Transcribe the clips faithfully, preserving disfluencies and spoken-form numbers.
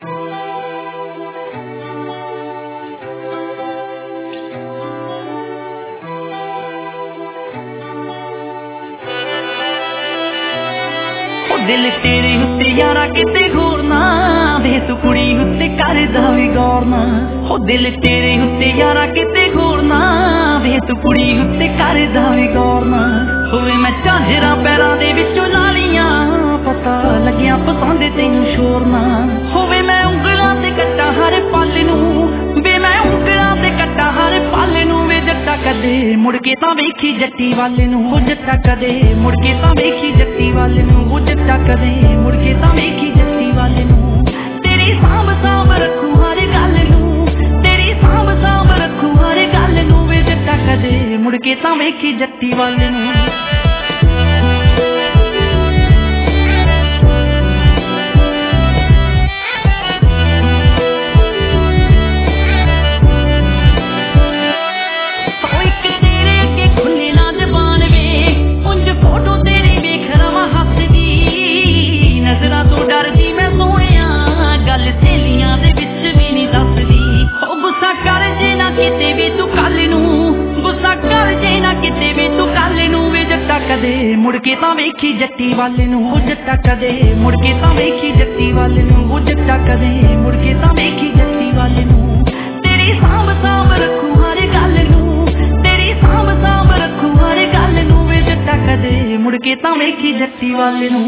दिल तेरे उत्ते यारा किते होर ना वे तू कुड़ी उत्ते करदा वी गौर ना हो दिल तेरे उत्ते यारा किते होर ना वे तू कुड़ी उत्ते करदा वी गौर ना होवे मैं झांजरा पैरां दे विचों लालियां पता लग्या पसंद तैनूं शोर ना होवे मैं ਉਂਗਲਾਂ ते कट्टा हर पल नूं वे मैं ਉਂਗਲਾਂ ते कट्टा हर पल नूं वे जट्टा कदे मुड़ के तां वेखी जट्टी वाल नूं हो जट्टा कदे मुड़ के तां वेखी जट्टी वाल नूं हो जट्टा कदे मुड़ के तां वेखी जट्टी वाल नूं तेरी सांभ सांभ रखूं हर गल नूं तेरी सांभ सांभ रखूं हर गल नूं वे जट्टा कदे मुड़ के तां वेखी जट्टी वाल नूं मुड़ के तां वेखी जट्टी वाल नूं हो जट्टा कदे मुड़ के तां वेखी जट्टी वाल नूं हो जट्टा कदे मुड़ के तां वेखी जट्टी वाल नूं तेरी सांभ सांभ रखूं हर गल नूं तेरी सांभ सांभ रखूं हर गल नूं वे जट्टा कदे मुड़ के तां वेखी जट्टी वाल नूं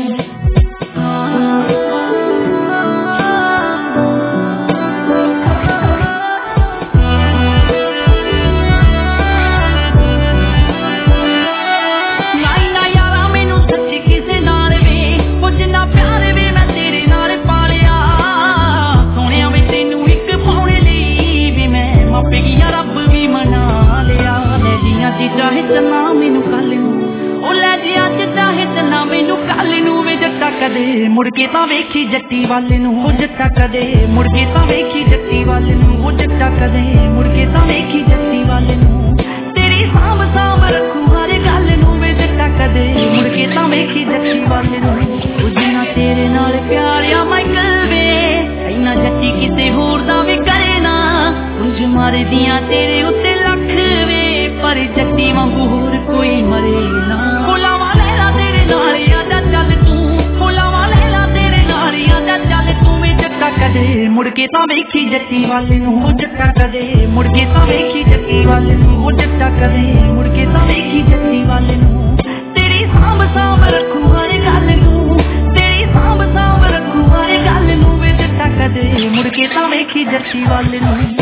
चाहे चन्ना मैनू कल नूं ओ लै जी अज चाहे चन्ना मैनू कल नूं वे जट्टा कदे मुड़ के तां वेखी जट्टी वाल नूं हो जट्टा कदे मुड़ के तां वेखी जट्टी वाल नूं हो जट्टा कदे मुड़ के तां वेखी जट्टी वाल नूं तेरी सांभ सांभ रखूं हर गल नूं वे जट्टा कदे मुड़ के तां वेखी जट्टी वाल नूं ओ जिन्ना तेरे नाल प्यार आ माइकल वे इन्ना जट्टी किसे होर दा वी करे ना उंज मारे दियां तेरे उत्ते लख वे पर जट्टी वांगू होर कोई मरे ना फुलावा लैला तेरे नाल आजा चल तू फुलावा लैला तेरे नाल आजा चल तू वे जट्टा कदे मुड़ के तां वेखी जट्टी वाल नूं हो जट्टा कदे मुड़ के तां वेखी जट्टी वाल नूं हो जट्टा कदे मुड़ के तां वेखी जट्टी वाल नूं तेरी सांभ सांभ रखूं हर गल नूं तेरी सांभ सांभ रखूं हर गल नूं वे जट्टा कदे मुड़ के तां वेखी जट्टी वाल नूं